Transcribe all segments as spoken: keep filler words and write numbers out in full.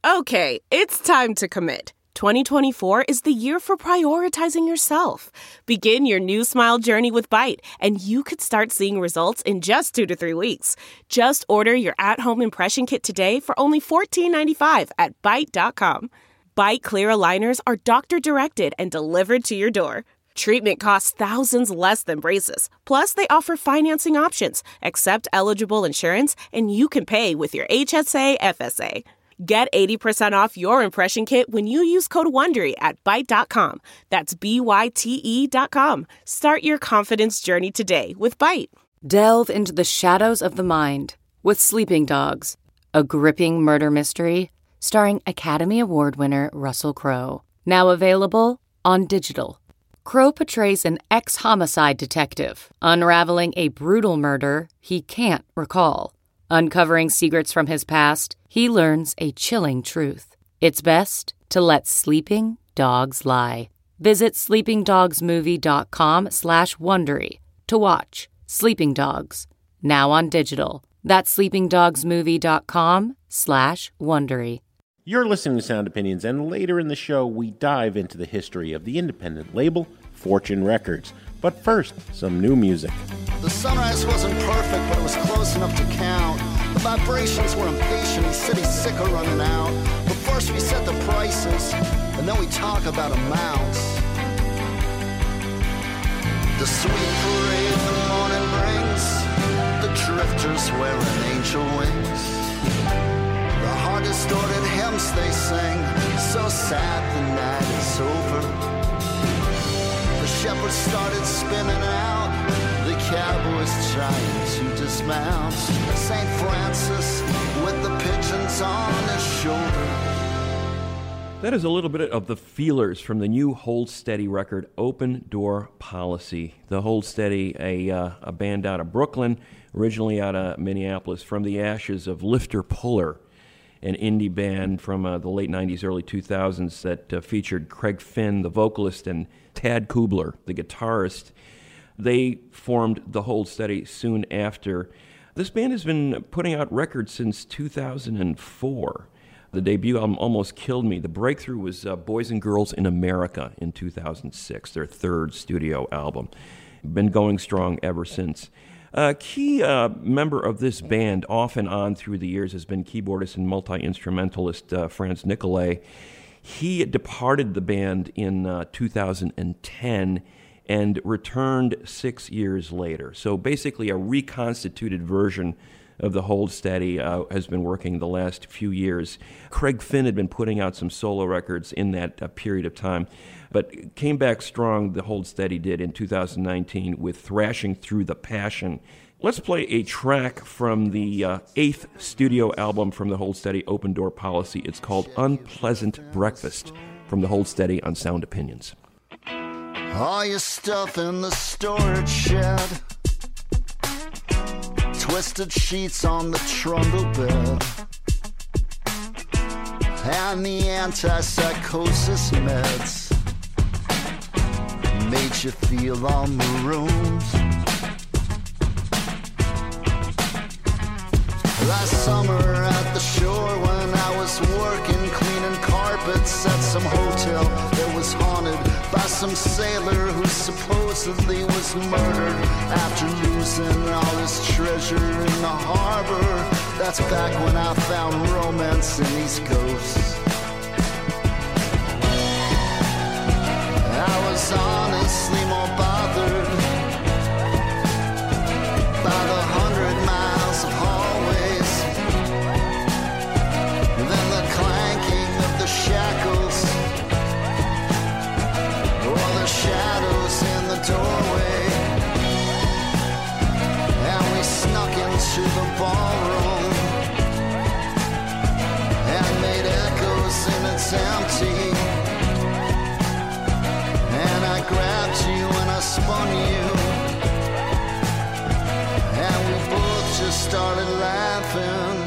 Okay, it's time to commit. twenty twenty-four is the year for prioritizing yourself. Begin your new smile journey with Byte, and you could start seeing results in just two to three weeks. Just order your at-home impression kit today for only fourteen ninety-five at byte dot com. Byte clear aligners are doctor-directed and delivered to your door. Treatment costs thousands less than braces. Plus, they offer financing options, accept eligible insurance, and you can pay with your H S A F S A. Get eighty percent off your impression kit when you use code WONDERY at byte dot com. That's B Y T E dot com. Start your confidence journey today with Byte. Delve into the shadows of the mind with Sleeping Dogs, a gripping murder mystery starring Academy Award winner Russell Crowe. Now available on digital. Crowe portrays an ex-homicide detective unraveling a brutal murder he can't recall. Uncovering secrets from his past, he learns a chilling truth. It's best to let sleeping dogs lie. Visit sleepingdogsmovie.com slash Wondery to watch Sleeping Dogs, now on digital. That's sleepingdogsmovie.com slash Wondery. You're listening to Sound Opinions, and later in the show, we dive into the history of the independent label, Fortune Records. But first, some new music. The sunrise wasn't perfect, but it was close enough to count. The vibrations were impatient, he said he's sick of running out. But first we set the prices, and then we talk about amounts. The sweet parade the morning brings, the drifters wearing angel wings. The hard distorted hymns they sing, so sad the night is over. The shepherds started spinning out, the cowboys trying to dismount. Saint Francis with the pigeons on his shoulder. That is a little bit of the feelers from the new Hold Steady record, Open Door Policy. The Hold Steady, a, uh, a band out of Brooklyn, originally out of Minneapolis, from the ashes of Lifter Puller, an indie band from uh, the late nineties, early two thousands that uh, featured Craig Finn, the vocalist, and Tad Kubler, the guitarist. They formed the Hold Steady soon after. This band has been putting out records since two thousand four. The debut album almost killed me. The breakthrough was uh, Boys and Girls in America in two thousand six, their third studio album. Been going strong ever since. A key uh, member of this band, off and on through the years, has been keyboardist and multi-instrumentalist uh, Franz Nicolay. He departed the band in uh, two thousand ten and returned six years later. So basically a reconstituted version of the Hold Steady uh, has been working the last few years. Craig Finn had been putting out some solo records in that uh, period of time, but came back strong, the Hold Steady did, in two thousand nineteen with Thrashing Through the Passion. Let's play a track from the uh, eighth studio album from the Hold Steady, Open Door Policy. It's called Unpleasant Breakfast, from the Hold Steady on Sound Opinions. All your stuff in the storage shed, twisted sheets on the trundle bed, and the antipsychosis meds made you feel all marooned. Last summer at the shore when I was working cleaning carpets at some hotel that was haunted by some sailor who supposedly was murdered after losing all his treasure in the harbor. That's back when I found romance in these ghosts. I was honestly more bothered by the hundred miles of hallways than the clanking of the shackles or the shadows in the doorway. And we snuck into the ballroom and made echoes in its empty. And I grabbed you and I spun you, and we both just started laughing.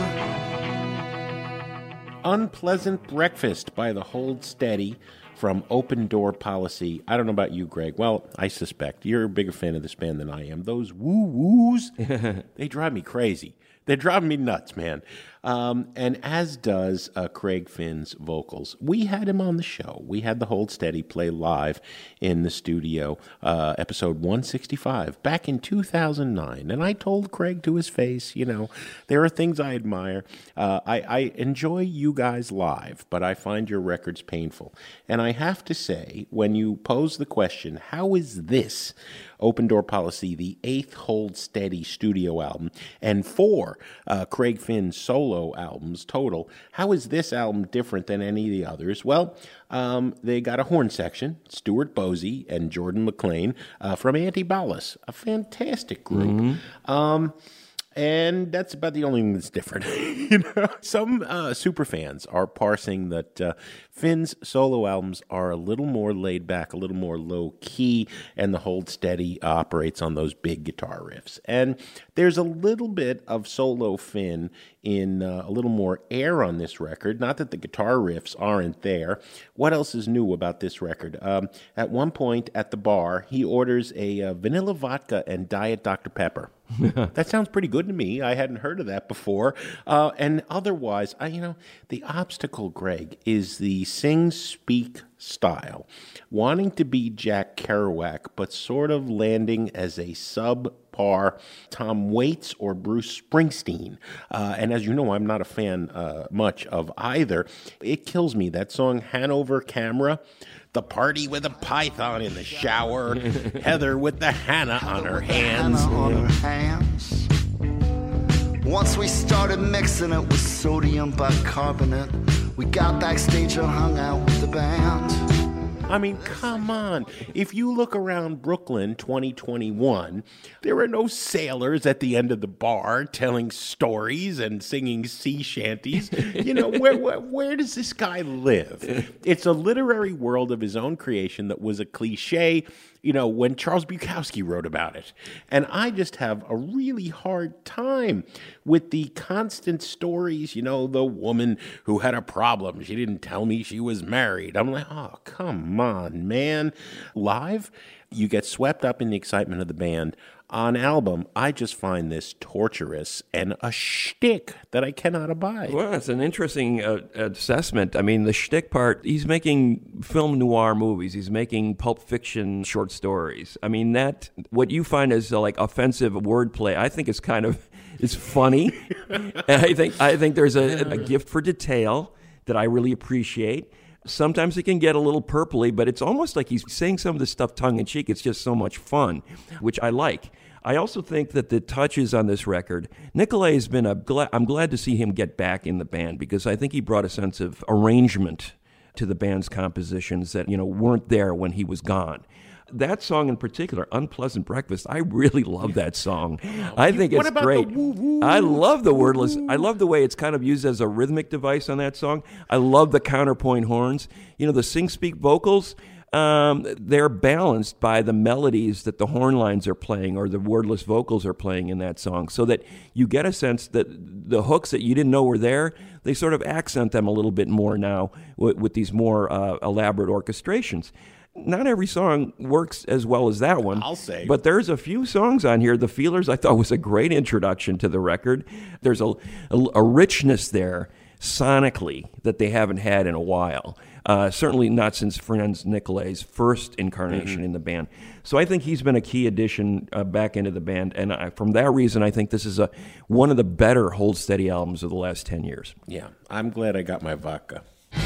Unpleasant Breakfast by the Hold Steady from Open Door Policy. I don't know about you, Greg. Well, I suspect you're a bigger fan of this band than I am. Those woo-woos, they drive me crazy. They're driving me nuts, man. Um, and as does uh, Craig Finn's vocals. We had him on the show. We had the Hold Steady play live in the studio, uh, episode one sixty-five, back in two thousand nine. And I told Craig to his face, you know, there are things I admire. Uh, I, I enjoy you guys live, but I find your records painful. And I have to say, when you pose the question, how is this Open Door Policy, the eighth Hold Steady studio album, and four uh, Craig Finn solo albums total, how is this album different than any of the others? Well, um, they got a horn section, Stuart Bosey and Jordan McLean uh, from Antibalas, a fantastic group. Mm-hmm. Um, And that's about the only thing that's different. you know, some uh, super fans are parsing that uh, Finn's solo albums are a little more laid back, a little more low key, and the Hold Steady operates on those big guitar riffs. And there's a little bit of solo Finn in uh, a little more air on this record. Not that the guitar riffs aren't there. What else is new about this record? Um, at one point at the bar, he orders a uh, vanilla vodka and Diet Doctor Pepper. That sounds pretty good to me. I hadn't heard of that before. Uh, and otherwise, I, you know, the obstacle, Greg, is the sing-speak style. Wanting to be Jack Kerouac, but sort of landing as a subpar Tom Waits or Bruce Springsteen. Uh, and as you know, I'm not a fan uh, much of either. It kills me. That song, Hanover Camera, the party with a python in the shower, Heather with the Hannah on her hands. Hannah on her hands. Once we started mixing it with sodium bicarbonate, we got backstage and hung out with the band. I mean, come on. If you look around Brooklyn twenty twenty-one, there are no sailors at the end of the bar telling stories and singing sea shanties. You know, where, where where does this guy live? It's a literary world of his own creation that was a cliche, you know, when Charles Bukowski wrote about it. And I just have a really hard time with the constant stories, you know, the woman who had a problem. She didn't tell me she was married. I'm like, oh, come on, man. Live, you get swept up in the excitement of the band. On album, I just find this torturous and a shtick that I cannot abide. Well, it's an interesting uh, assessment. I mean, the shtick part, he's making film noir movies. He's making Pulp Fiction short stories. I mean, that, what you find as uh, like offensive wordplay, I think is kind of, is funny. And I think, I think there's a, a gift for detail that I really appreciate. Sometimes it can get a little purpley, but it's almost like he's saying some of this stuff tongue-in-cheek. It's just so much fun, which I like. I also think that the touches on this record, Nicolay has been a, gla- I'm glad to see him get back in the band because I think he brought a sense of arrangement to the band's compositions that, you know, weren't there when he was gone. That song in particular, Unpleasant Breakfast, I really love that song. I think it's great. I love the wordless. I love the way it's kind of used as a rhythmic device on that song. I love the counterpoint horns. You know, the sing-speak vocals, um, they're balanced by the melodies that the horn lines are playing or the wordless vocals are playing in that song so that you get a sense that the hooks that you didn't know were there, they sort of accent them a little bit more now with, with these more uh, elaborate orchestrations. Not every song works as well as that one. I'll say. But there's a few songs on here. The Feelers, I thought, was a great introduction to the record. There's a, a, a richness there sonically that they haven't had in a while. Uh, certainly not since Franz Nicolay's first incarnation mm-hmm. in the band. So I think he's been a key addition uh, back into the band. And I, from that reason, I think this is a one of the better Hold Steady albums of the last ten years. Yeah, I'm glad I got my vodka.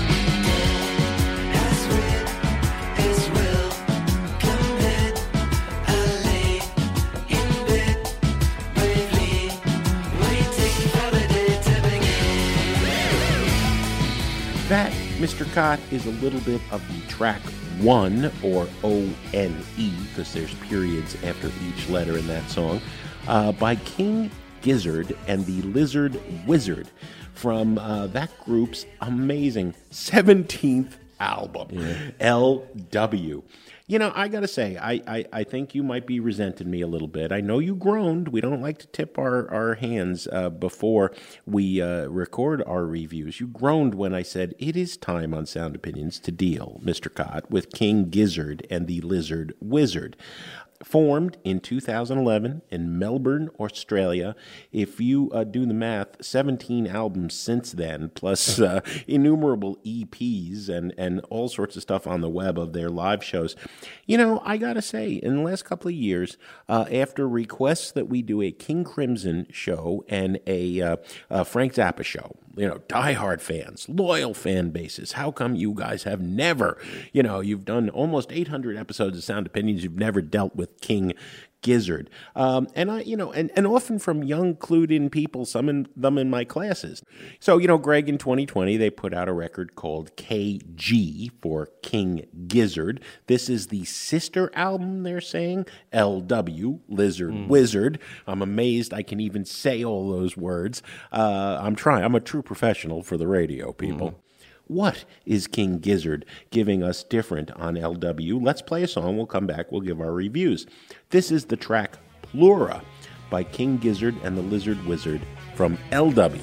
That, Mister Cott, is a little bit of the track one, or O N E, because there's periods after each letter in that song, uh, by King Gizzard and the Lizard Wizard from uh, that group's amazing seventeenth album, yeah. L W. You know, I got to say, I, I, I think you might be resenting me a little bit. I know you groaned. We don't like to tip our, our hands uh, before we uh, record our reviews. You groaned when I said, it is time on Sound Opinions to deal, Mister Cott, with King Gizzard and the Lizard Wizard. formed in two thousand eleven in Melbourne, Australia. If you uh, do the math, seventeen albums since then, plus uh, innumerable E Ps and, and all sorts of stuff on the web of their live shows. You know, I gotta say, in the last couple of years, uh, after requests that we do a King Crimson show and a, uh, a Frank Zappa show, you know, diehard fans, loyal fan bases, how come you guys have never, you know, you've done almost eight hundred episodes of Sound Opinions, you've never dealt with King Gizzard. Um, and I, you know, and, and often from young, clued-in people, some in them in my classes. So, you know, Greg, in twenty twenty, they put out a record called K G for King Gizzard. This is the sister album, they're saying, L W, Lizard mm. Wizard. I'm amazed I can even say all those words. Uh, I'm trying. I'm a true professional for the radio, people. Mm. What is King Gizzard giving us different on L W? Let's play a song. We'll come back. We'll give our reviews. This is the track Plura by King Gizzard and the Lizard Wizard from L W.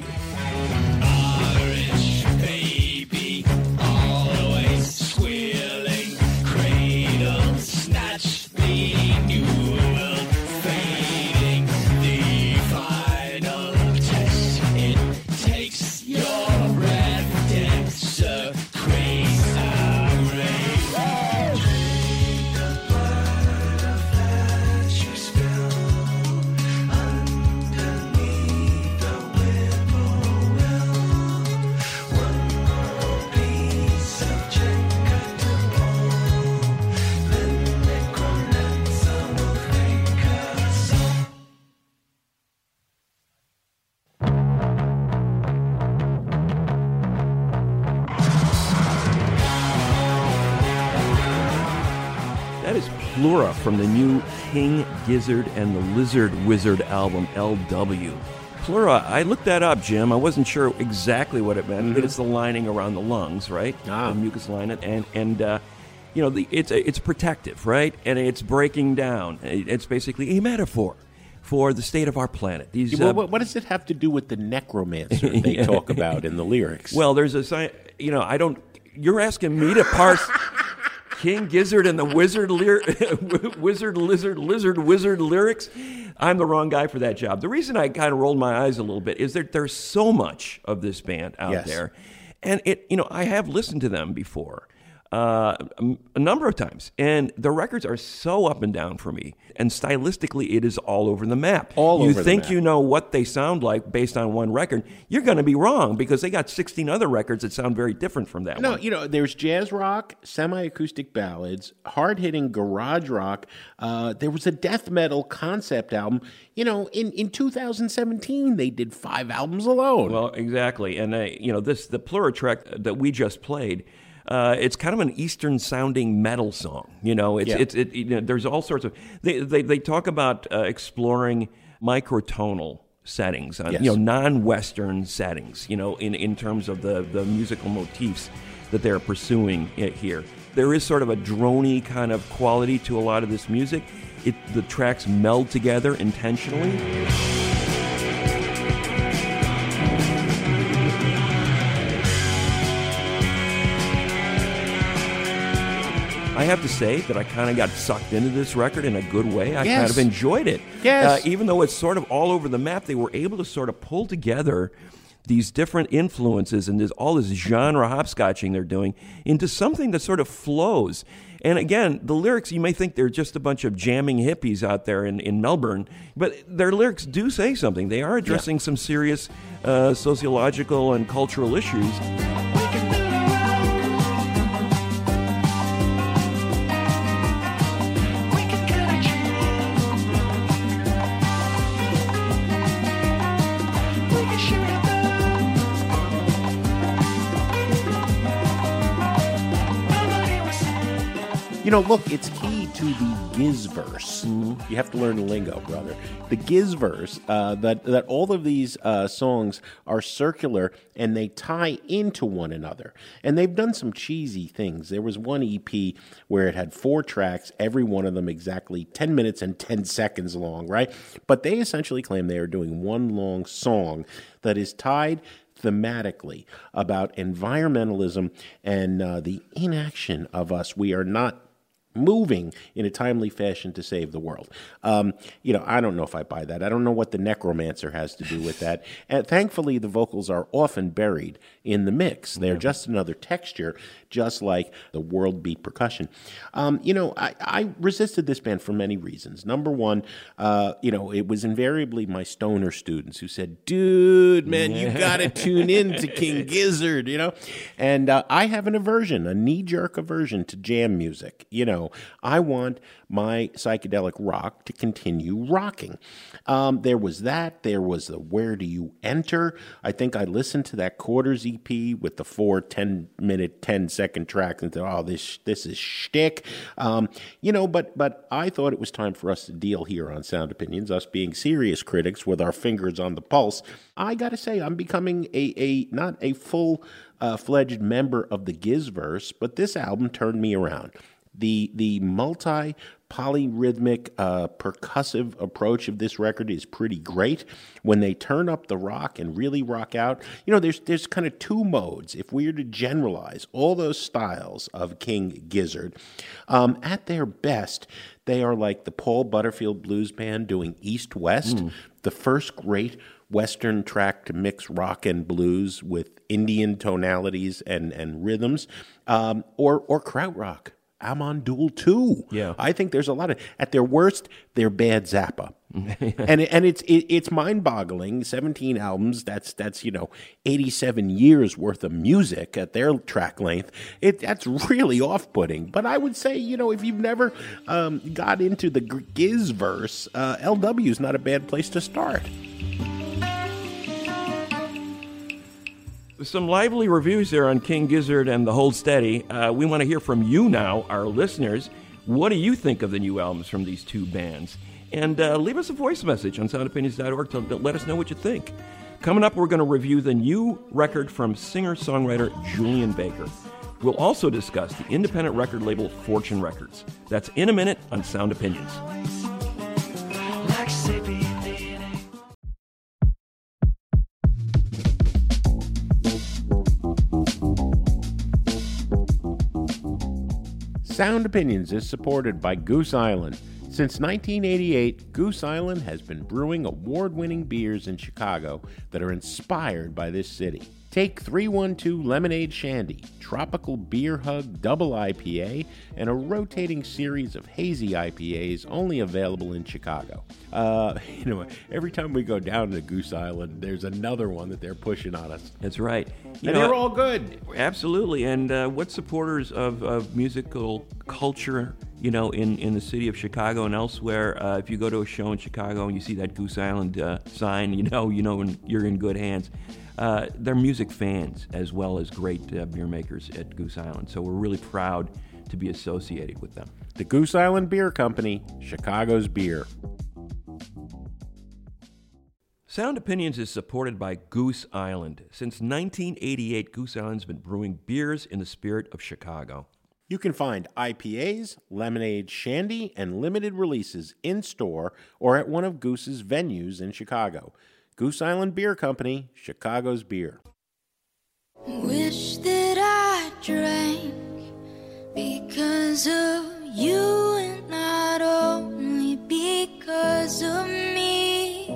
Irish baby, always squealing, cradle snatch, the new world fading, the final test, it takes your breath, dancer, crazy Plura from the new King Gizzard and the Lizard Wizard album, L W. Plura, I looked that up, Jim. I wasn't sure exactly what it meant. Mm-hmm. It's the lining around the lungs, right? Ah. The mucus lining. And, and uh, you know, the, it's it's protective, right? And it's breaking down. It's basically a metaphor for the state of our planet. These, well, uh, what, what does it have to do with the necromancer they talk about in the lyrics? Well, there's a sci- you know, I don't, you're asking me to parse King Gizzard and the Wizard, ly- Wizard, Lizard, Lizard, Wizard lyrics. I'm the wrong guy for that job. The reason I kind of rolled my eyes a little bit is that there's so much of this band out yes. there. And it, you know, I have listened to them before. Uh, a number of times, and the records are so up and down for me, and stylistically it is all over the map. All you over think the map. You know what they sound like based on one record, you're going to be wrong, because they got sixteen other records that sound very different from that no, one. you know, there's jazz rock, semi-acoustic ballads, hard-hitting garage rock. Uh, there was a death metal concept album. You know, in, in two thousand seventeen, they did five albums alone. Well, exactly, and uh, you know, this the Plura track that we just played. Uh, it's kind of an Eastern-sounding metal song, you know. It's yeah. it's it, you know, there's all sorts of they they, they talk about uh, exploring microtonal settings, uh, yes. you know, non-Western settings, you know, in, in terms of the, the musical motifs that they're pursuing here. There is sort of a droney kind of quality to a lot of this music. It the tracks meld together intentionally. I have to say that I kind of got sucked into this record in a good way. I yes. kind of enjoyed it. Yes. Uh, even though it's sort of all over the map, they were able to sort of pull together these different influences and there's all this genre hopscotching they're doing into something that sort of flows. And again, the lyrics, you may think they're just a bunch of jamming hippies out there in, in Melbourne, but their lyrics do say something. They are addressing yeah. some serious uh, sociological and cultural issues. You know, look, it's key to the Gizverse. Mm-hmm. You have to learn the lingo, brother. The Gizverse, uh, that, that all of these uh, songs are circular and they tie into one another. And they've done some cheesy things. There was one E P where it had four tracks, every one of them exactly ten minutes and ten seconds long, right? But they essentially claim they are doing one long song that is tied thematically about environmentalism and uh, the inaction of us. We are not moving in a timely fashion to save the world. Um, you know, I don't know if I buy that. I don't know what the necromancer has to do with that. And thankfully, the vocals are often buried in the mix. They're yeah. just another texture, just like the world beat percussion. Um, you know, I, I resisted this band for many reasons. Number one, uh, you know, it was invariably my stoner students who said, dude, man, you got to tune in to King Gizzard, you know? And uh, I have an aversion, a knee-jerk aversion to jam music, you know. I want my psychedelic rock to continue rocking. Um, there was that. There was the Where Do You Enter? I think I listened to that Quarters E P with the four ten-minute, ten-second tracks and thought, oh, this this is shtick. Um, you know, but but I thought it was time for us to deal here on Sound Opinions, us being serious critics with our fingers on the pulse. I got to say, I'm becoming a, a not a full-fledged uh, member of the Gizverse, but this album turned me around. The the multi polyrhythmic uh, percussive approach of this record is pretty great. When they turn up the rock and really rock out, you know, there's there's kind of two modes. If we were to generalize all those styles of King Gizzard, um, at their best, they are like the Paul Butterfield Blues Band doing East-West, mm. the first great Western track to mix rock and blues with Indian tonalities and, and rhythms, um, or or krautrock. Amon Düül two. Yeah. I think there's a lot of, at their worst, they're bad Zappa. and and it's it, it's mind-boggling. seventeen albums, that's, that's you know, eighty-seven years worth of music at their track length. It That's really off-putting. But I would say, you know, if you've never um, got into the Gizverse, uh, L W is not a bad place to start. Some lively reviews there on King Gizzard and the Hold Steady. Uh, we want to hear from you now, our listeners. What do you think of the new albums from these two bands? And uh, leave us a voice message on sound opinions dot org to let us know what you think. Coming up, we're going to review the new record from singer-songwriter Julien Baker. We'll also discuss the independent record label Fortune Records. That's in a minute on Sound Opinions. Sound Opinions is supported by Goose Island. Since nineteen eighty-eight, Goose Island has been brewing award-winning beers in Chicago that are inspired by this city. Take three one two Lemonade Shandy, Tropical Beer Hug Double I P A, and a rotating series of hazy I P As only available in Chicago. Uh, you know, every time we go down to Goose Island, there's another one that they're pushing on us. That's right. You and know, they're all good. Absolutely. And uh, what supporters of, of musical culture, you know, in, in the city of Chicago and elsewhere, uh, if you go to a show in Chicago and you see that Goose Island uh, sign, you know, you know, you're in good hands. Uh, they're music fans as well as great uh, beer makers at Goose Island. So we're really proud to be associated with them. The Goose Island Beer Company, Chicago's beer. Sound Opinions is supported by Goose Island. Since nineteen eighty-eight, Goose Island's been brewing beers in the spirit of Chicago. You can find I P As, lemonade shandy, and limited releases in-store or at one of Goose's venues in Chicago. Goose Island Beer Company, Chicago's beer. Wish that I drank because of you and not only because of me.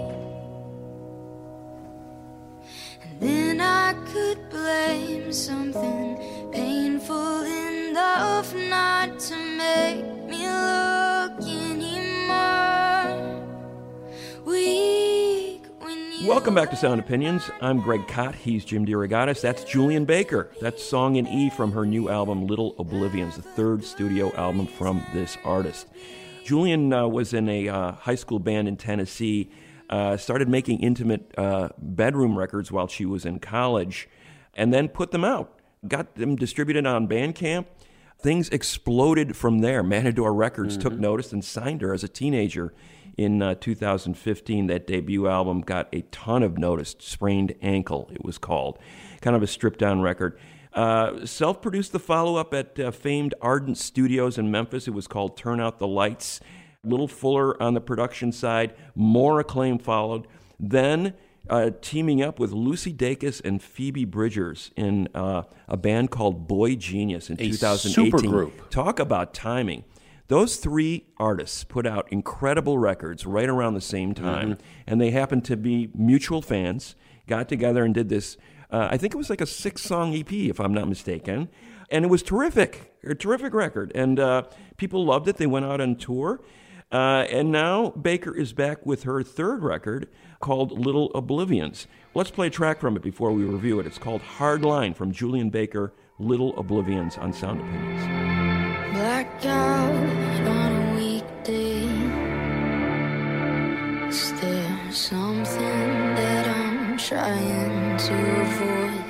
And then I could blame something painful enough not to make me look anymore weak. Welcome back to Sound Opinions. I'm Greg Kot. He's Jim DeRogatis. That's Julien Baker. That's Song in E from her new album, Little Oblivions, the third studio album from this artist. Julien uh, was in a uh, high school band in Tennessee, uh, started making intimate uh, bedroom records while she was in college, and then put them out. Got them distributed on Bandcamp. Things exploded from there. Matador Records mm-hmm. took notice and signed her as a teenager. In uh, two thousand fifteen, that debut album got a ton of notice. Sprained Ankle, it was called. Kind of a stripped-down record. Uh, self-produced the follow-up at uh, famed Ardent Studios in Memphis. It was called Turn Out the Lights. A little fuller on the production side. More acclaim followed. Then uh, teaming up with Lucy Dacus and Phoebe Bridgers in uh, a band called Boy Genius in a two thousand eighteen. Super group. Talk about timing. Those three artists put out incredible records right around the same time, mm-hmm. and they happened to be mutual fans, got together and did this, uh, I think it was like a six-song E P, if I'm not mistaken, and it was terrific, a terrific record, and uh, people loved it. They went out on tour, uh, and now Baker is back with her third record called Little Oblivions. Let's play a track from it before we review it. It's called Hard Line from Julian Baker, Little Oblivions on Sound Opinions. Blackout on a weekday. Is there something that I'm trying to avoid?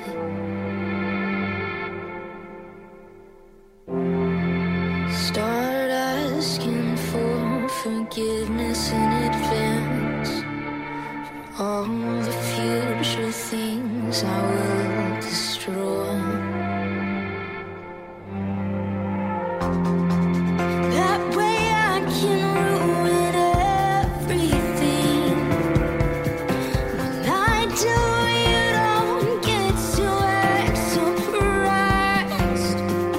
Start asking for forgiveness in advance for all the future things I will destroy. That way I can ruin everything. When I do, you don't get to act surprised.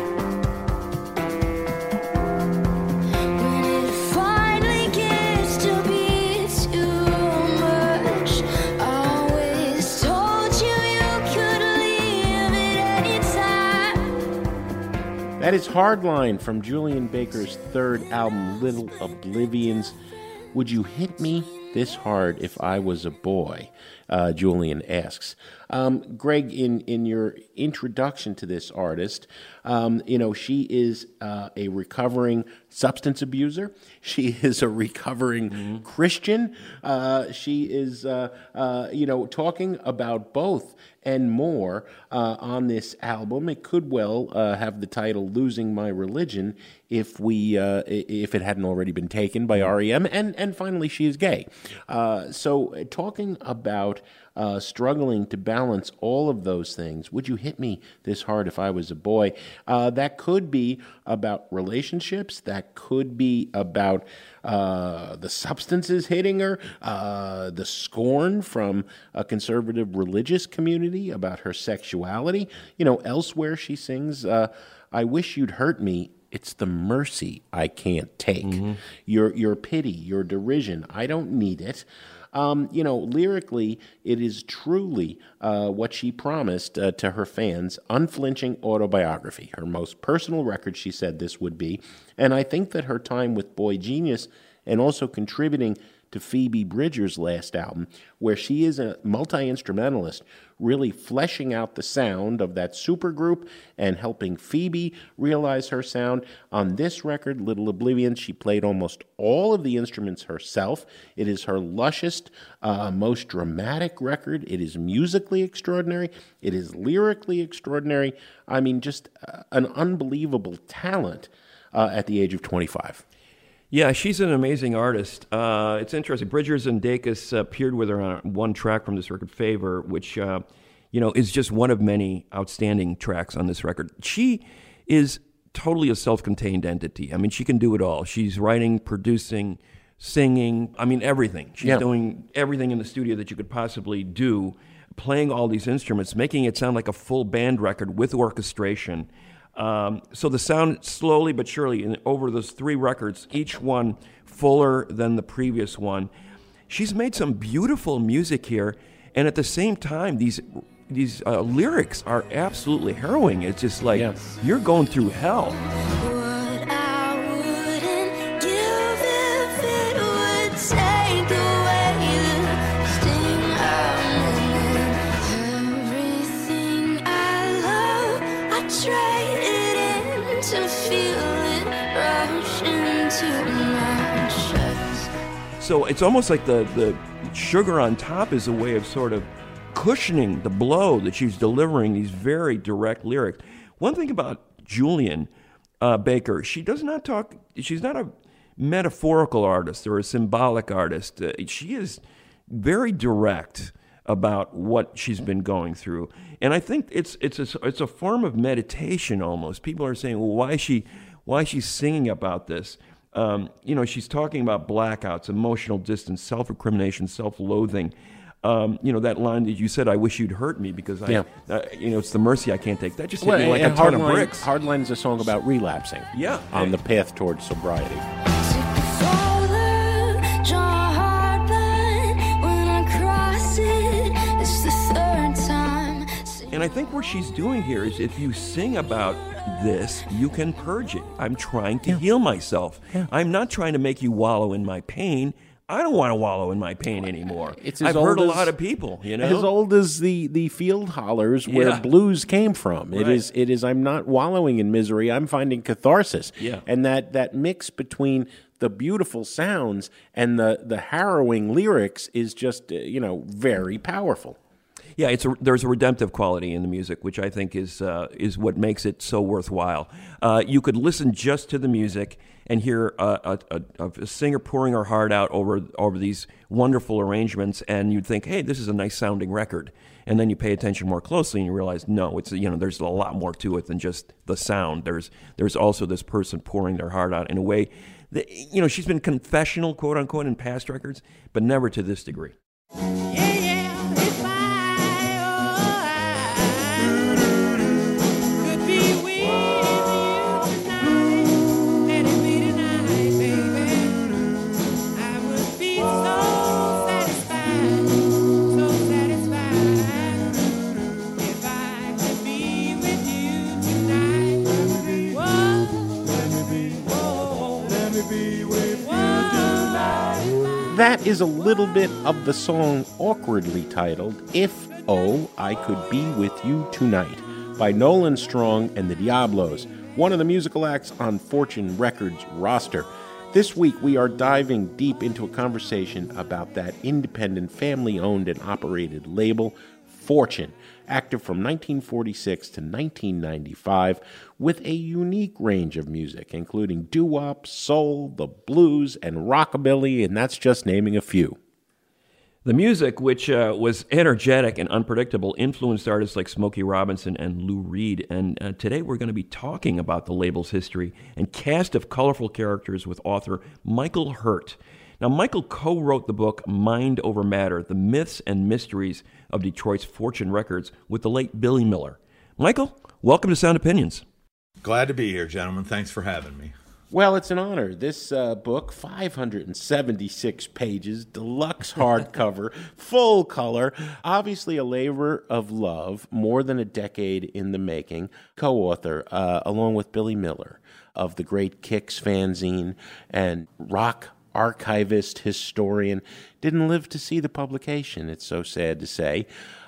When it finally gets to be too much, I always told you you could leave at any time. That is Hardline from Julian Baker's third album, Little Oblivions. Would you hit me this hard if I was a boy? Uh, Julian asks. Um, Greg, in, in your introduction to this artist, um, you know, she is uh, a recovering substance abuser. She is a recovering mm-hmm. Christian. Uh, she is, uh, uh, you know, talking about both and more uh, on this album. It could well uh, have the title "Losing My Religion" if we uh, if it hadn't already been taken by R E M. And and finally, she is gay. Uh, so, uh, talking about uh, struggling to balance all of those things. Would you hit me this hard if I was a boy? Uh, that could be about relationships. That could be about uh, the substances hitting her, uh, the scorn from a conservative religious community about her sexuality. You know, elsewhere she sings, uh, I wish you'd hurt me. It's the mercy I can't take. Mm-hmm. Your your pity, your derision, I don't need it. Um, you know, lyrically, it is truly uh, what she promised uh, to her fans, unflinching autobiography. Her most personal record, she said this would be. And I think that her time with Boy Genius and also contributing to Phoebe Bridgers' last album, where she is a multi-instrumentalist, really fleshing out the sound of that supergroup and helping Phoebe realize her sound. On this record, Little Oblivion, she played almost all of the instruments herself. It is her lushest, uh, most dramatic record. It is musically extraordinary. It is lyrically extraordinary. I mean, just uh, an unbelievable talent uh, at the age of twenty-five. Yeah, she's an amazing artist. Uh, it's interesting. Bridgers and Dacus uh, appeared with her on one track from this record, Favor, which, uh, you know, is just one of many outstanding tracks on this record. She is totally a self-contained entity. I mean, she can do it all. She's writing, producing, singing, I mean, everything. She's yeah. doing everything in the studio that you could possibly do, playing all these instruments, making it sound like a full band record with orchestration. Um, so the sound slowly but surely, in, over those three records, each one fuller than the previous one. She's made some beautiful music here, and at the same time, these these uh, lyrics are absolutely harrowing. It's just like, yeah. you're going through hell. So it's almost like the, the sugar on top is a way of sort of cushioning the blow that she's delivering these very direct lyrics. One thing about Julian uh, Baker, she does not talk, she's not a metaphorical artist or a symbolic artist. Uh, she is very direct about what she's been going through. And I think it's it's a, it's a form of meditation almost. People are saying, well, why is she, why is she singing about this? Um, you know, she's talking about blackouts, emotional distance, self-recrimination, self-loathing. Um, you know, that line that you said, I wish you'd hurt me because I, Yeah. uh, you know, it's the mercy I can't take. That just hit Well, me like a and ton of Hardline- bricks. Hardline is a song about relapsing. Yeah. On the path towards sobriety. And I think what she's doing here is if you sing about this, you can purge it. I'm trying to heal myself. Yeah. I'm not trying to make you wallow in my pain. I don't want to wallow in my pain anymore. It's as I've old heard a as- lot of people, you know. As old as the, the field hollers where Yeah. blues came from. It Right. is it is I'm not wallowing in misery, I'm finding catharsis. Yeah. And that, that mix between the beautiful sounds and the, the harrowing lyrics is just uh, you know, very powerful. Yeah, it's a, there's a redemptive quality in the music, which I think is uh, is what makes it so worthwhile. Uh, you could listen just to the music and hear a, a, a, a singer pouring her heart out over over these wonderful arrangements, and you'd think, "Hey, this is a nice sounding record." And then you pay attention more closely, and you realize, no, it's you know, there's a lot more to it than just the sound. There's there's also this person pouring their heart out in a way that, you know, she's been confessional, quote unquote, in past records, but never to this degree. That is a little bit of the song awkwardly titled If, Oh, I Could Be With You Tonight by Nolan Strong and the Diablos, one of the musical acts on Fortune Records roster. This week we are diving deep into a conversation about that independent family-owned and operated label, Fortune, active from nineteen forty-six to nineteen ninety-five, with a unique range of music, including doo-wop, soul, the blues, and rockabilly, and that's just naming a few. The music, which uh, was energetic and unpredictable, influenced artists like Smokey Robinson and Lou Reed. And uh, today we're going to be talking about the label's history and cast of colorful characters with author Michael Hurt. Now, Michael co-wrote the book Mind Over Matter, The Myths and Mysteries of Detroit's Fortune Records with the late Billy Miller. Michael, welcome to Sound Opinions. Glad to be here, gentlemen. Thanks for having me. Well, it's an honor. This uh, book, five hundred seventy-six pages, deluxe hardcover, full color, obviously a labor of love, more than a decade in the making. Co-author, uh, along with Billy Miller, of the great Kicks fanzine and rock archivist, historian, didn't live to see the publication, it's so sad to say.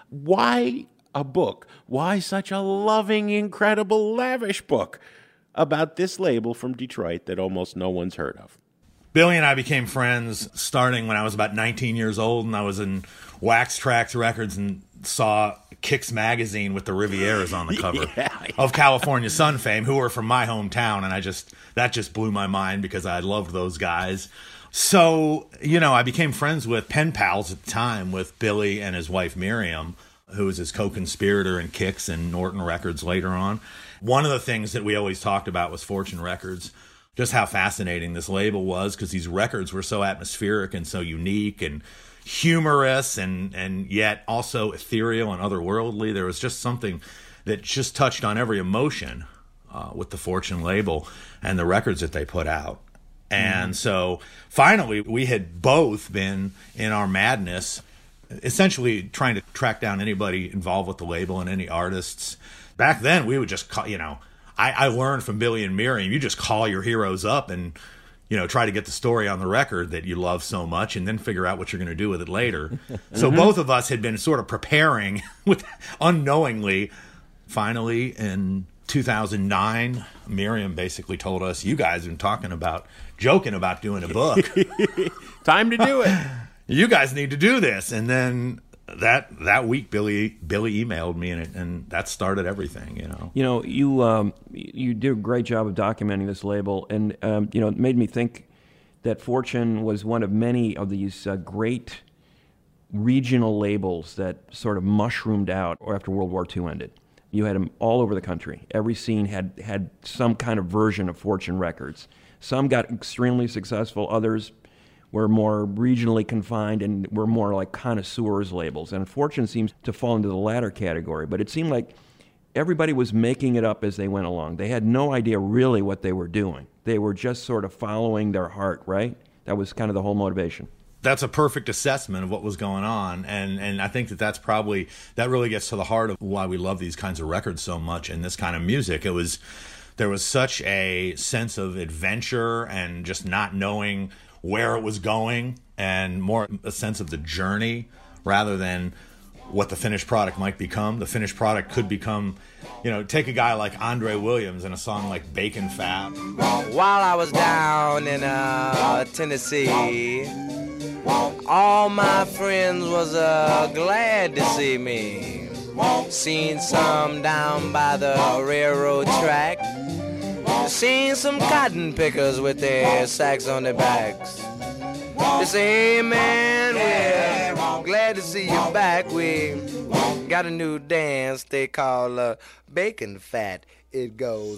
Why a book? Why such a loving, incredible, lavish book about this label from Detroit that almost no one's heard of? Billy and I became friends starting when I was about nineteen years old, and I was in Wax Trax Records and saw Kicks magazine with the Rivieras on the cover Yeah, yeah. of California Sun fame, who were from my hometown, and I just that just blew my mind because I loved those guys. So, you know, I became friends with pen pals at the time with Billy and his wife Miriam, who was his co-conspirator in Kicks and Norton Records later on. One of the things that we always talked about was Fortune Records, just how fascinating this label was, because these records were so atmospheric and so unique and humorous and, and yet also ethereal and otherworldly. There was just something that just touched on every emotion uh, with the Fortune label and the records that they put out. And mm. so finally, we had both been in our madness, essentially trying to track down anybody involved with the label and any artists. Back then, we would just call, you know, I, I learned from Billy and Miriam, you just call your heroes up and, you know, try to get the story on the record that you love so much and then figure out what you're going to do with it later. mm-hmm. So both of us had been sort of preparing with unknowingly. Finally, in two thousand nine, Miriam basically told us, you guys have been talking about, joking about doing a book. Time to do it. You guys need to do this. And then that that week, Billy Billy emailed me, and it, and that started everything. You know. You know, you um, you did a great job of documenting this label, and um, you know, it made me think that Fortune was one of many of these uh, great regional labels that sort of mushroomed out after World War Two ended. You had them all over the country. Every scene had had some kind of version of Fortune Records. Some got extremely successful. Others were more regionally confined and were more like connoisseurs labels. And Fortune seems to fall into the latter category. But it seemed like everybody was making it up as they went along. They had no idea really what they were doing. They were just sort of following their heart, right? That was kind of the whole motivation. That's a perfect assessment of what was going on, and and I think that that's probably, that really gets to the heart of why we love these kinds of records so much and this kind of music. It was, there was such a sense of adventure and just not knowing where it was going, and more a sense of the journey rather than what the finished product might become. The finished product could become, you know, take a guy like Andre Williams and a song like Bacon Fat. While I was down in uh, Tennessee, all my friends was uh, glad to see me. Seen some down by the railroad track. Seen some cotton pickers with their sacks on their backs. They say, hey man, we're glad to see you back. We got a new dance they call uh, Bacon Fat. It goes.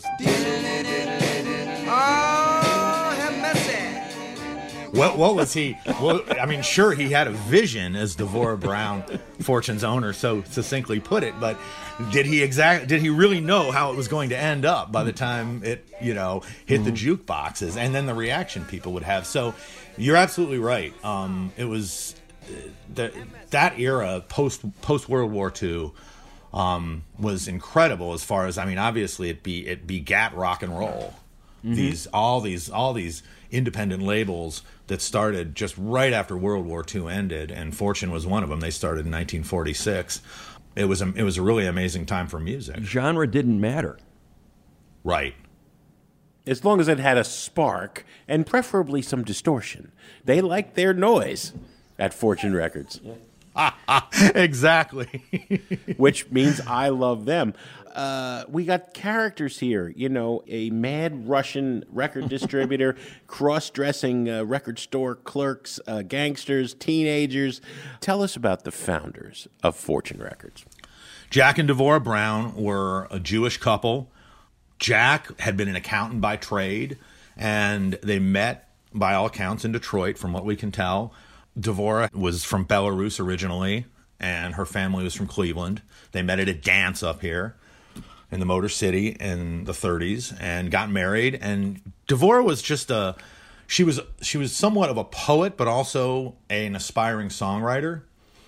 Oh, have mercy. What what was he? Well, I mean, sure, he had a vision, as Devorah Brown, Fortune's owner, so succinctly put it. But did he exact? Did he really know how it was going to end up by the time it, you know, hit the jukeboxes, and then the reaction people would have? So, you're absolutely right. Um, it was the, that era post post World War Two um, was incredible. As far as, I mean, obviously it be it begat rock and roll. Mm-hmm. These all these all these independent labels that started just right after World War Two ended, and Fortune was one of them. They started in nineteen forty-six. It was a, it was a really amazing time for music. Genre didn't matter. Right. As long as it had a spark and preferably some distortion. They liked their noise at Fortune Records. Exactly. Which means I love them. Uh, we got characters here, you know, a mad Russian record distributor, cross-dressing uh, record store clerks, uh, gangsters, teenagers. Tell us about the founders of Fortune Records. Jack and Devorah Brown were a Jewish couple. Jack had been an accountant by trade, and they met, by all accounts, in Detroit, from what we can tell. Devorah was from Belarus originally, and her family was from Cleveland. They met at a dance up here in the Motor City in the thirties and got married. And Devorah was just a, she was she was somewhat of a poet, but also an aspiring songwriter.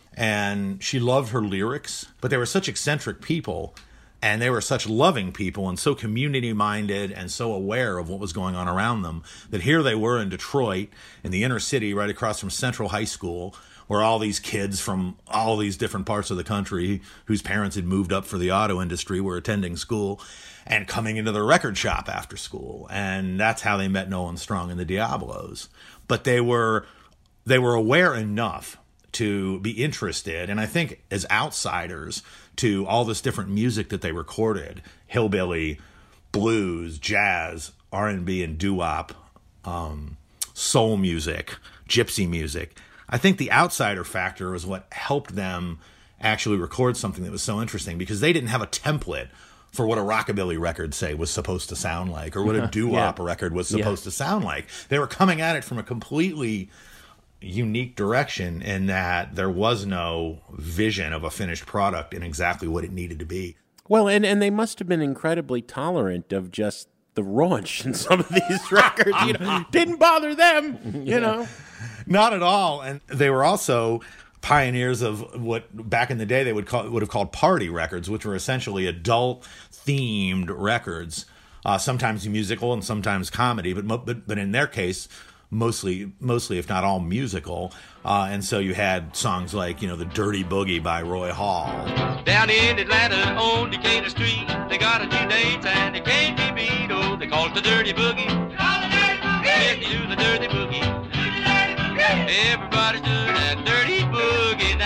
And she loved her lyrics, but they were such eccentric people, and they were such loving people and so community-minded and so aware of what was going on around them, that here they were in Detroit, in the inner city, right across from Central High School, where all these kids from all these different parts of the country whose parents had moved up for the auto industry were attending school and coming into the record shop after school. And that's how they met Nolan Strong and the Diablos. But they were they were aware enough to be interested, and I think as outsiders, to all this different music that they recorded, hillbilly, blues, jazz, R and B and doo-wop, um, soul music, gypsy music. I think the outsider factor was what helped them actually record something that was so interesting, because they didn't have a template for what a rockabilly record, say, was supposed to sound like, or what a doo-wop Yeah. record was supposed Yeah. to sound like. They were coming at it from a completely unique direction, in that there was no vision of a finished product and exactly what it needed to be. Well, and, and they must have been incredibly tolerant of just the raunch in some of these records. You know, didn't bother them, you know. Not at all. And they were also pioneers of what back in the day they would call would have called party records, which were essentially adult themed records, uh, sometimes musical and sometimes comedy, but mo- but but in their case, mostly mostly if not all musical. Uh, and so you had songs like, you know, the Dirty Boogie by Roy Hall. Down in Atlanta on Decatur Street, they got a new dance and they can't be beat. Oh, they call it the Dirty Boogie. Call it the Dirty Boogie. Yes, they do the Dirty Boogie. Do the Dirty Boogie. Everybody's doing that Dirty Boogie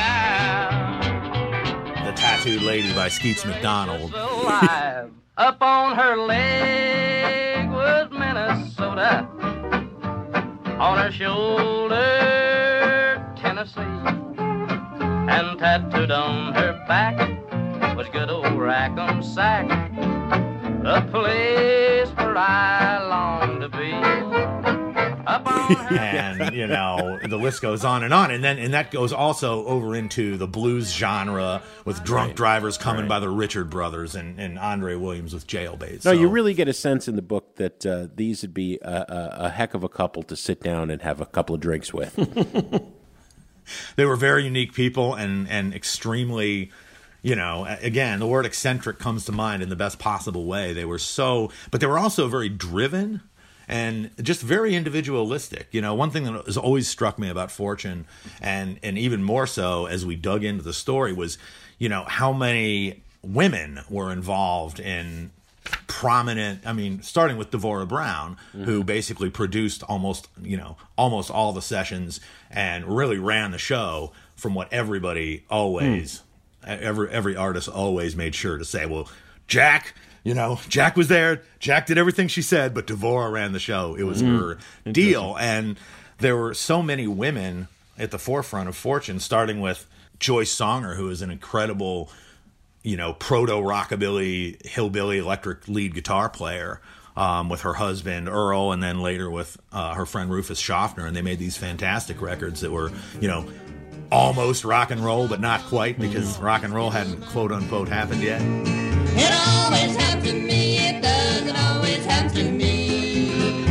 now. The Tattooed Lady by Skeets McDonald. Alive. Up on her leg was Minnesota. On her shoulder, Tennessee. And tattooed on her back was good old Rackham Sack, a place where I long to be. Up on and you know the list goes on and on, and then and that goes also over into the blues genre with Drunk Right. Drivers coming Right. by the Richard Brothers and, and Andre Williams with Jailbait. No, So- you really get a sense in the book that uh, these would be a, a, a heck of a couple to sit down and have a couple of drinks with. They were very unique people and and extremely, you know, again, the word eccentric comes to mind in the best possible way. They were so, but they were also very driven and just very individualistic. You know, one thing that has always struck me about Fortune, and and even more so as we dug into the story, was, you know, how many women were involved in prominent, I mean, starting with Devorah Brown, Mm-hmm. who basically produced almost, you know, almost all the sessions and really ran the show, from what everybody always, every every artist always made sure to say, well, Jack, you know, Jack was there, Jack did everything she said, but Devorah ran the show. It was her deal. And there were so many women at the forefront of Fortune, starting with Joyce Songer, who is an incredible, you know, proto-rockabilly, hillbilly electric lead guitar player, um, with her husband, Earl, and then later with uh, her friend Rufus Schaffner. And they made these fantastic records that were, you know, almost rock and roll, but not quite, because rock and roll hadn't, quote-unquote, happened yet. It always happens to me, it doesn't always happen to me.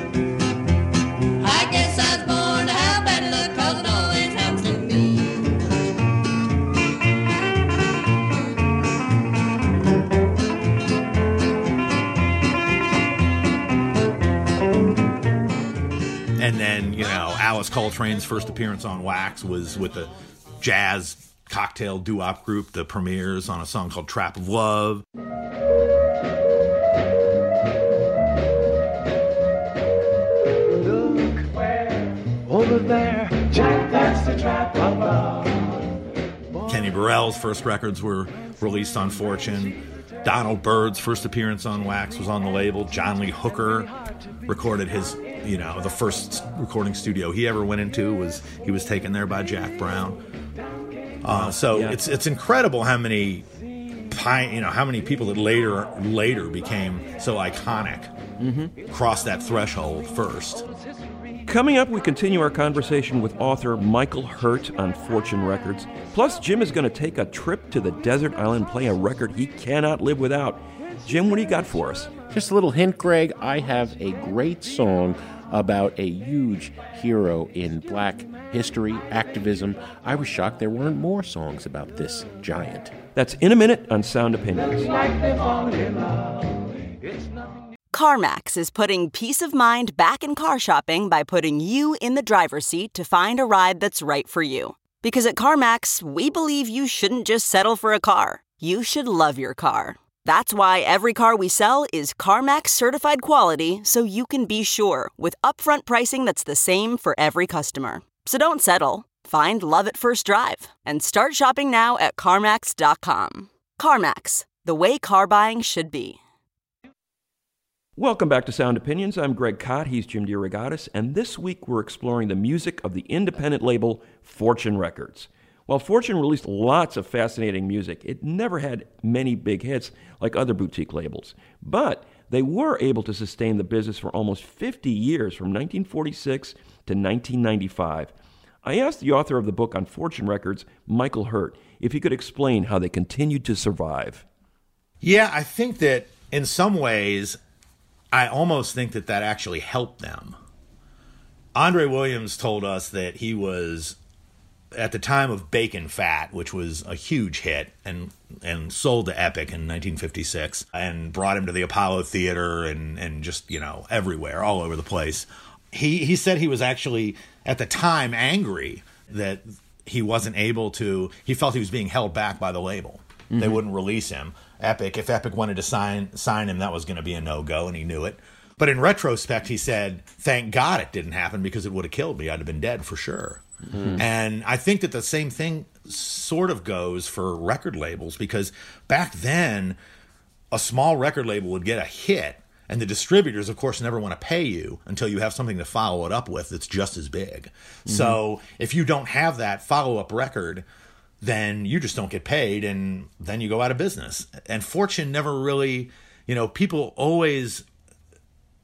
I guess I was born to have bad luck, 'cause it always happens to me. And then, you know, Alice Coltrane's first appearance on Wax was with the jazz cocktail doo-wop group, the Premiers, on a song called Trap of Love. Over there, Jack, that's the trap of love. Kenny Burrell's first records were released on Fortune. Donald Byrd's first appearance on Wax was on the label. John Lee Hooker recorded his, you know, the first recording studio he ever went into was he was taken there by Jack Brown. Uh, so Yeah. it's it's incredible how many, pi- you know, how many people that later later became so iconic crossed that threshold first. Coming up, we continue our conversation with author Michael Hurt on Fortune Records. Plus, Jim is going to take a trip to the desert island, play a record he cannot live without. Jim, what do you got for us? Just a little hint, Greg, I have a great song about a huge hero in black history, activism. I was shocked there weren't more songs about this giant. That's in a minute on Sound Opinions. Like they've fallen in love. It's nothing. CarMax is putting peace of mind back in car shopping by putting you in the driver's seat to find a ride that's right for you. Because at CarMax, we believe you shouldn't just settle for a car. You should love your car. That's why every car we sell is CarMax certified quality, so you can be sure with upfront pricing that's the same for every customer. So don't settle. Find love at first drive and start shopping now at CarMax dot com. CarMax, the way car buying should be. Welcome back to Sound Opinions. I'm Greg Kot. He's Jim DeRogatis. And this week we're exploring the music of the independent label Fortune Records. While Fortune released lots of fascinating music, it never had many big hits like other boutique labels. But they were able to sustain the business for almost fifty years, from nineteen forty-six to nineteen ninety-five. I asked the author of the book on Fortune Records, Michael Hurt, if he could explain how they continued to survive. Yeah, I think that in some ways, I almost think that that actually helped them. Andre Williams told us that he was, at the time of Bacon Fat, which was a huge hit and and sold to Epic in nineteen fifty-six, and brought him to the Apollo Theater and, and just, you know, everywhere, all over the place. He, he said he was actually, at the time, angry that he wasn't able to, he felt he was being held back by the label. Mm-hmm. They wouldn't release him. Epic, if Epic wanted to sign sign him, that was going to be a no-go, and he knew it. But in retrospect, he said, thank God it didn't happen, because it would have killed me. I'd have been dead for sure. Mm-hmm. And I think that the same thing sort of goes for record labels, because back then, a small record label would get a hit, and the distributors, of course, never want to pay you until you have something to follow it up with that's just as big. Mm-hmm. So if you don't have that follow-up record, then you just don't get paid, and then you go out of business. And Fortune never really, you know, people always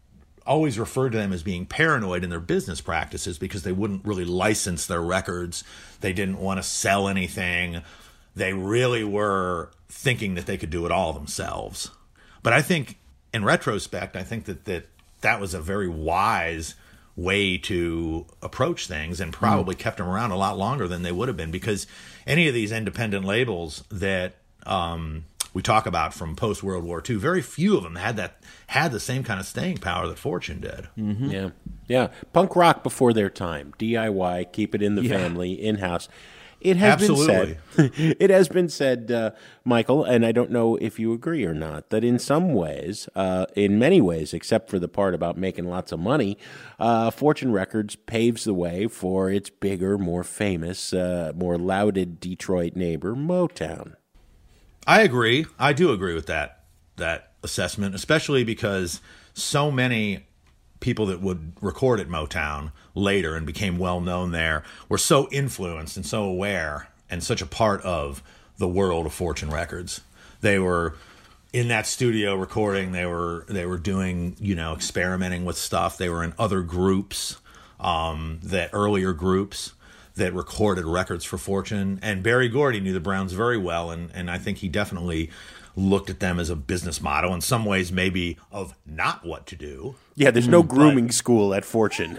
always referred to them as being paranoid in their business practices because they wouldn't really license their records. They didn't want to sell anything. They really were thinking that they could do it all themselves. But I think, in retrospect, I think that that, that was a very wise way to approach things and probably mm. kept them around a lot longer than they would have been, because any of these independent labels that um, we talk about from post-World War Two, very few of them had that had the same kind of staying power that Fortune did. Mm-hmm. Yeah, yeah. Punk rock before their time. D I Y, keep it in the Yeah. family, in-house. It has Absolutely. been said, it has been said, uh, Michael, and I don't know if you agree or not, that in some ways, uh, in many ways, except for the part about making lots of money, uh, Fortune Records paves the way for its bigger, more famous, uh, more lauded Detroit neighbor, Motown. I agree. I do agree with that that assessment, especially because so many people that would record at Motown later and became well known there were so influenced and so aware and such a part of the world of Fortune Records. They were in that studio recording. They were they were doing, you know, experimenting with stuff. They were in other groups, um, that earlier groups that recorded records for Fortune. And Berry Gordy knew the Browns very well, and, and I think he definitely looked at them as a business model, in some ways maybe of not what to do. Yeah, there's no grooming school at Fortune.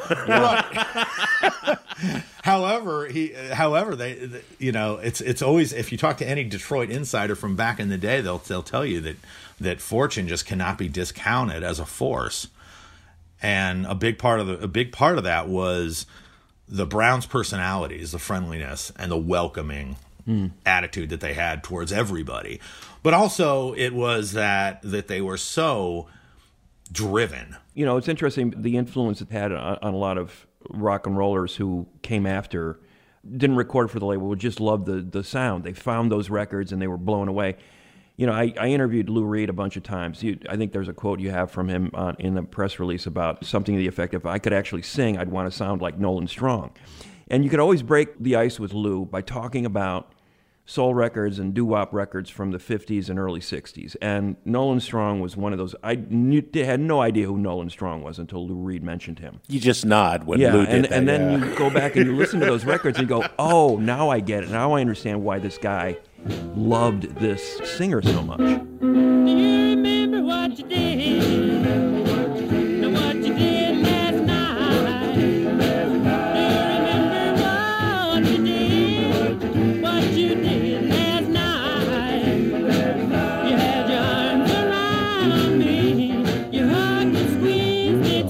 However, he, however, they, they, you know, it's it's always, if you talk to any Detroit insider from back in the day, they'll they'll tell you that that Fortune just cannot be discounted as a force, and a big part of the a big part of that was the Browns' personalities, the friendliness, and the welcoming mm. attitude that they had towards everybody. But also, it was that that they were so driven. You know, it's interesting the influence it had on, on a lot of rock and rollers who came after, didn't record for the label, but just loved the, the sound. They found those records and they were blown away. You know, I, I interviewed Lou Reed a bunch of times. You, I think there's a quote you have from him on, in the press release about something to the effect, if I could actually sing, I'd want to sound like Nolan Strong. And you could always break the ice with Lou by talking about soul records and doo-wop records from the fifties and early sixties. And Nolan Strong was one of those. I knew, had no idea who Nolan Strong was until Lou Reed mentioned him. You just nod when yeah, Lou did and, that. and then yeah. you go back and you listen to those records and go, oh, now I get it. Now I understand why this guy loved this singer so much. Do you remember what you did? What you did last night? Do you remember what you did? What you did last night? You had your arms around me. You hugged and squeezed me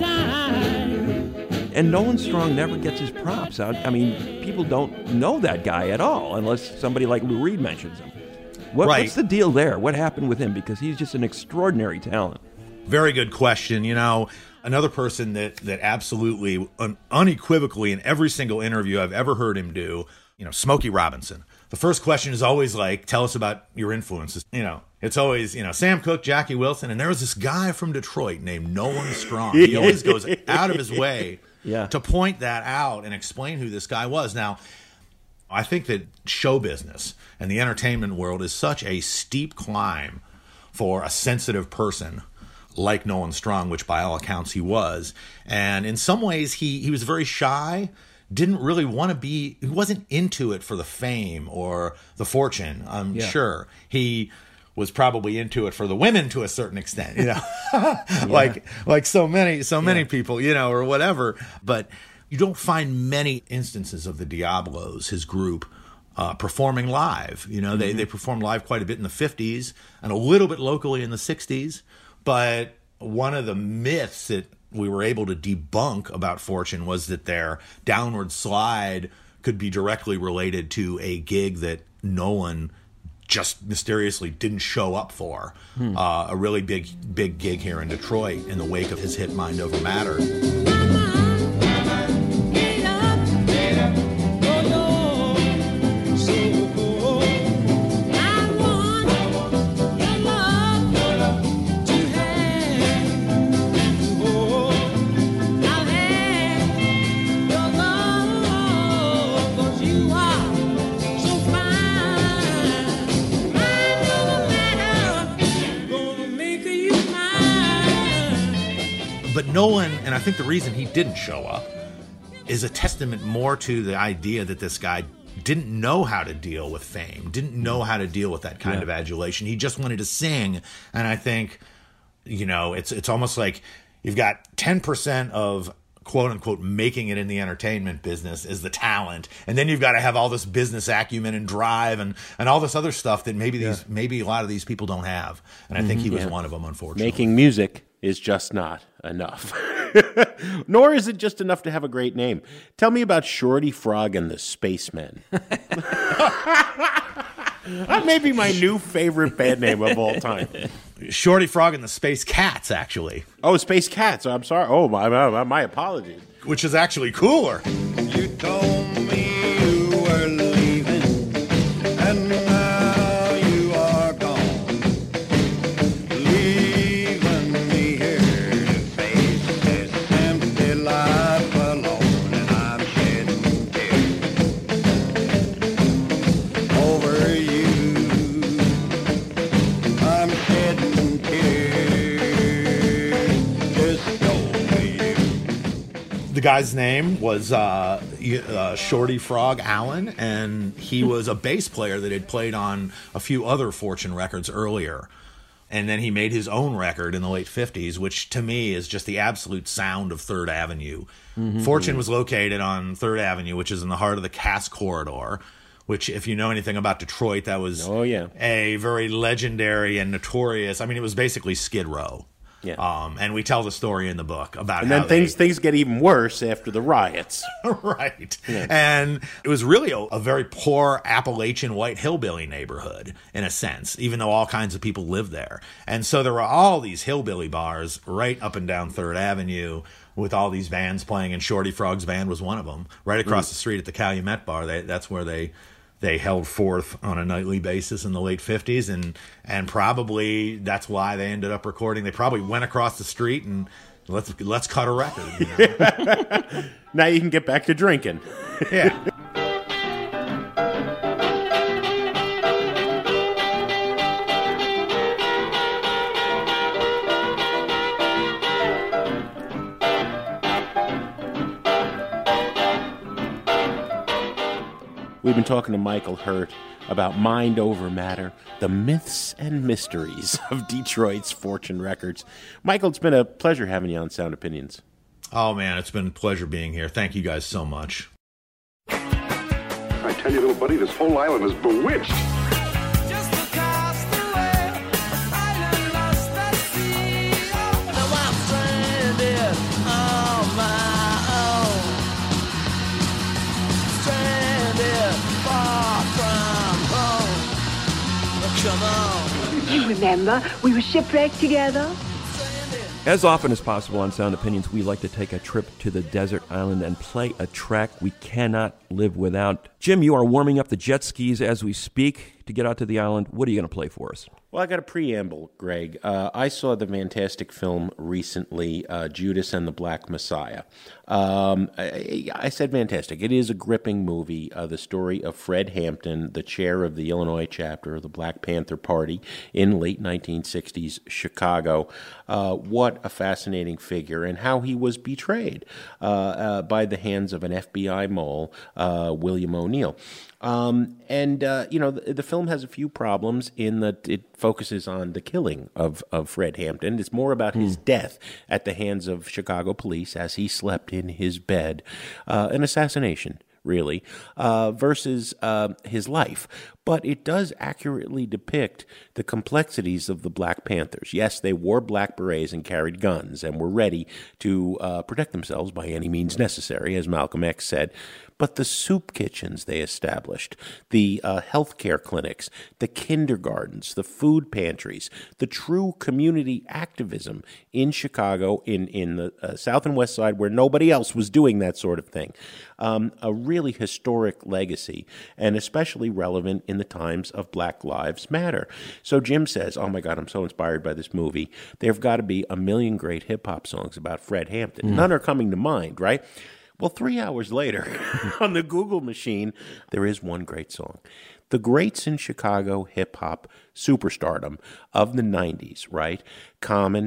tight. And Nolan Strong never gets his props out. I mean, people don't know that guy at all unless somebody like Lou Reed mentions him. What, Right. What's the deal there? What happened with him? Because he's just an extraordinary talent. Very good question. You know, another person that that absolutely, un- unequivocally, in every single interview I've ever heard him do, you know, Smokey Robinson. The first question is always like, tell us about your influences. You know, it's always, you know, Sam Cooke, Jackie Wilson, and there was this guy from Detroit named Nolan Strong. He always goes out of his way Yeah. to point that out and explain who this guy was. Now, I think that show business and the entertainment world is such a steep climb for a sensitive person like Nolan Strong, which by all accounts he was. And in some ways, he, he was very shy, didn't really want to be, he wasn't into it for the fame or the fortune, I'm Yeah. sure. He was probably into it for the women to a certain extent, you know, like like so many, so many Yeah. people, you know, or whatever. But you don't find many instances of the Diablos, his group, uh, performing live. You know, they, Mm-hmm. they performed live quite a bit in the fifties and a little bit locally in the sixties. But one of the myths that we were able to debunk about Fortune was that their downward slide could be directly related to a gig that Nolan just mysteriously didn't show up for. Hmm. Uh, a really big, big gig here in Detroit in the wake of his hit Mind Over Matter. but Nolan, and I think the reason he didn't show up, is a testament more to the idea that this guy didn't know how to deal with fame, didn't know how to deal with that kind Yeah. of adulation. He just wanted to sing. And I think, you know, it's it's almost like you've got ten percent of quote unquote making it in the entertainment business is the talent. And then you've got to have all this business acumen and drive and, and all this other stuff that maybe these maybe a lot of these people don't have. And I think he was Yeah. one of them, unfortunately. Making music is just not enough. Nor is it just enough to have a great name. Tell me about Shorty Frog and the Spacemen. That may be my new favorite band name of all time. Shorty Frog and the Space Cats, actually. Oh, Space Cats. I'm sorry. Oh, my, my, my apologies. Which is actually cooler. You told me you were leaving, and now you are gone, leaving me here to face this empty life alone, and I'm shedding tears over you. I'm shedding tears just over you. The guy's name was uh, uh, Shorty Frog Allen, and he was a bass player that had played on a few other Fortune records earlier. And then he made his own record in the late fifties, which to me is just the absolute sound of Third Avenue. Mm-hmm. Fortune was located on Third Avenue, which is in the heart of the Cass Corridor, which, if you know anything about Detroit, that was Oh, yeah. a very legendary and notorious. I mean, it was basically Skid Row. Yeah. Um, and we tell the story in the book about And how then things they, things get even worse after the riots. right. And it was really a, a very poor Appalachian white hillbilly neighborhood, in a sense, even though all kinds of people lived there. And so there were all these hillbilly bars right up and down Third Avenue with all these bands playing, and Shorty Frog's band was one of them. Right across Mm. the street at the Calumet Bar, they, that's where they they held forth on a nightly basis in the late fifties, and and probably that's why they ended up recording. They probably went across the street and let's let's cut a record. You know? Now you can get back to drinking. Yeah. We've been talking to Michael Hurt about Mind Over Matter, the myths and mysteries of Detroit's Fortune Records. Michael, it's been a pleasure having you on Sound Opinions. Oh, man, it's been a pleasure being here. Thank you guys so much. I tell you, little buddy, this whole island is bewitched. You remember, we were shipwrecked together. As often as possible on Sound Opinions, we like to take a trip to the desert island and play a track we cannot live without. Jim, you are warming up the jet skis as we speak to get out to the island. What are you going to play for us? Well, I got a preamble, Greg. Uh, I saw the fantastic film recently, uh, Judas and the Black Messiah. Um, I, I said fantastic. It is a gripping movie, uh, the story of Fred Hampton, the chair of the Illinois chapter of the Black Panther Party in late nineteen sixties Chicago. Uh, what a fascinating figure, and how he was betrayed uh, uh, by the hands of an F B I mole, uh, William O'Neill. Um, and, uh, you know, the, the film has a few problems in that it focuses on the killing of, of Fred Hampton. It's more about his death at the hands of Chicago police as he slept in his bed. Uh, an assassination, really, uh, versus uh, his life. But it does accurately depict the complexities of the Black Panthers. Yes, they wore black berets and carried guns and were ready to uh, protect themselves by any means necessary, as Malcolm X said. But the soup kitchens they established, the uh, healthcare clinics, the kindergartens, the food pantries, the true community activism in Chicago, in, in the uh, South and West Side, where nobody else was doing that sort of thing. Um, a really historic legacy, and especially relevant in the times of Black Lives Matter. So Jim says, oh my God, I'm so inspired by this movie. There have got to be a million great hip-hop songs about Fred Hampton. Mm. None are coming to mind, right? Well, three hours later, on the Google machine, there is one great song. The greats in Chicago hip-hop superstardom of the nineties, right? Common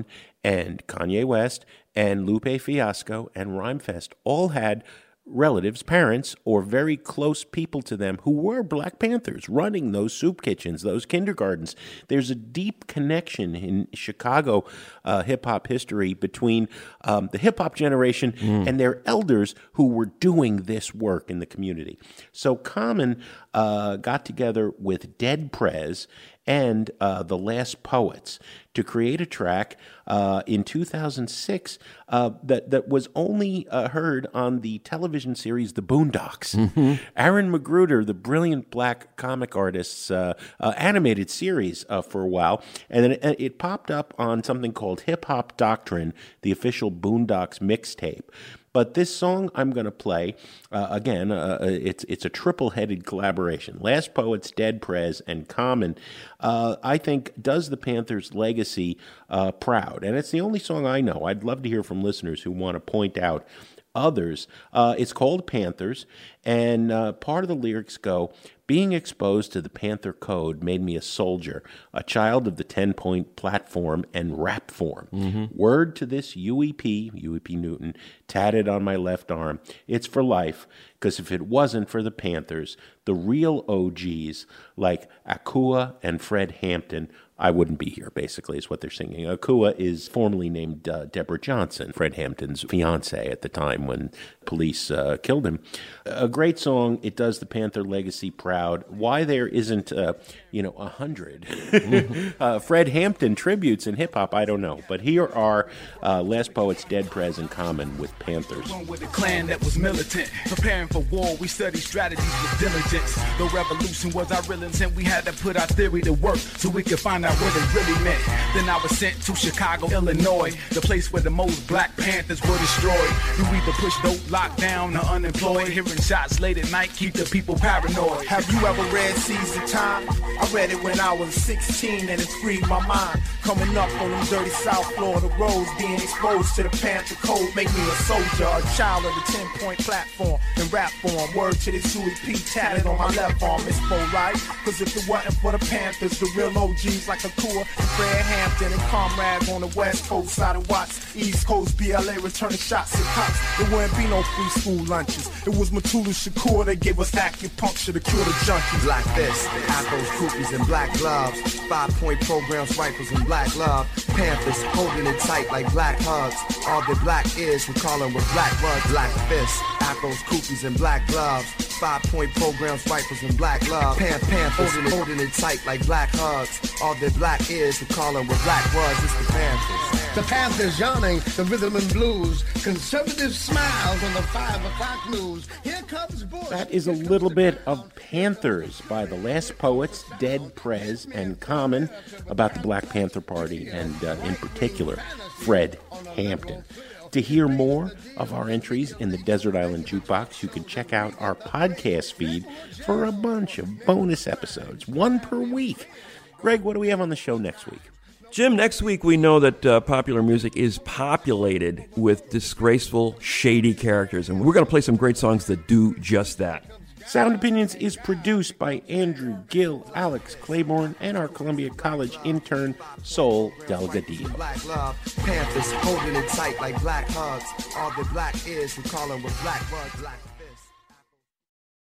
and Kanye West and Lupe Fiasco and Rhymefest all had relatives, parents, or very close people to them who were Black Panthers running those soup kitchens, those kindergartens. There's a deep connection in Chicago uh, hip-hop history between um, the hip-hop generation mm. and their elders who were doing this work in the community. So Common uh, got together with Dead Prez and uh, the Last Poets to create a track uh, in two thousand six uh, that, that was only uh, heard on the television series The Boondocks. Mm-hmm. Aaron Magruder, the brilliant Black comic artist's uh, uh, animated series uh, for a while, and then it, it popped up on something called Hip Hop Doctrine, the official Boondocks mixtape. But this song I'm going to play, uh, again, uh, it's it's a triple-headed collaboration. Last Poets, Dead Prez, and Common, uh, I think, does the Panthers' legacy uh, proud. And it's the only song I know. I'd love to hear from listeners who want to point out others. Uh, it's called Panthers, and uh, part of the lyrics go, being exposed to the Panther Code made me a soldier, a child of the ten-point platform and rap form. Mm-hmm. Word to this U E P, U E P Newton, tatted on my left arm. It's for life, because if it wasn't for the Panthers, the real O Gs like Akua and Fred Hampton, I wouldn't be here, basically, is what they're singing. Akua is formerly named uh, Deborah Johnson, Fred Hampton's fiancée at the time when police uh, killed him. A great song. It does the Panther legacy proud. Why there isn't, uh, you know, a hundred mm-hmm. uh, Fred Hampton tributes in hip-hop, I don't know. But here are uh, Last Poets, Dead Prez, and Common with Panthers. One with a clan that was militant. Preparing for war, we studied strategies with diligence. The revolution was our real intent. We had to put our theory to work so we could find out what it really meant. Then I was sent to Chicago, Illinois, the place where the most Black Panthers were destroyed. You either push dope, locked down, or unemployed. Hearing shots late at night keep the people paranoid. Have you ever read Seas of Time? I read it when I was sixteen and it freed my mind. Coming up on them dirty South Florida roads, being exposed to the Panther Code make me a soldier, a child of the ten-point platform and rap form. Word to this U E P tatted on my left arm. It's for right, cause if it wasn't for the Panthers, the real O Gs like Akua, Fred Hampton, and comrades on the West Coast side of Watts, East Coast B L A returning shots at cops. There wouldn't be no free school lunches. It was Matula Shakur that gave us acupuncture to cure the junkies. Like this, Afros, Koopies, and black gloves. Five-point programs, rifles, and black love. Panthers holding it tight like black hugs. All the black is, we call them with black rugs. Like this, Afros, Koopies, and black gloves. Five-point programs, rifles, and black love. Pan Panthers holding it, holding it tight like black hugs. All the black is, we call them with black rugs. It's the Panthers. The Panthers yawning, the rhythm and blues. Conservative smiles on the five o'clock news. Here comes Bush. That is a little bit of Panthers by the Last Poets, Dead Prez, and Common about the Black Panther Party and, uh, in particular, Fred Hampton. To hear more of our entries in the Desert Island Jukebox, you can check out our podcast feed for a bunch of bonus episodes, one per week. Greg, what do we have on the show next week? Jim, next week we know that uh, popular music is populated with disgraceful, shady characters, and we're going to play some great songs that do just that. Sound Opinions is produced by Andrew Gill, Alex Claiborne, and our Columbia College intern, Sol Delgadillo. Black love, Panthers holding it tight like black hugs. All the black is, we call them with black rugs. Black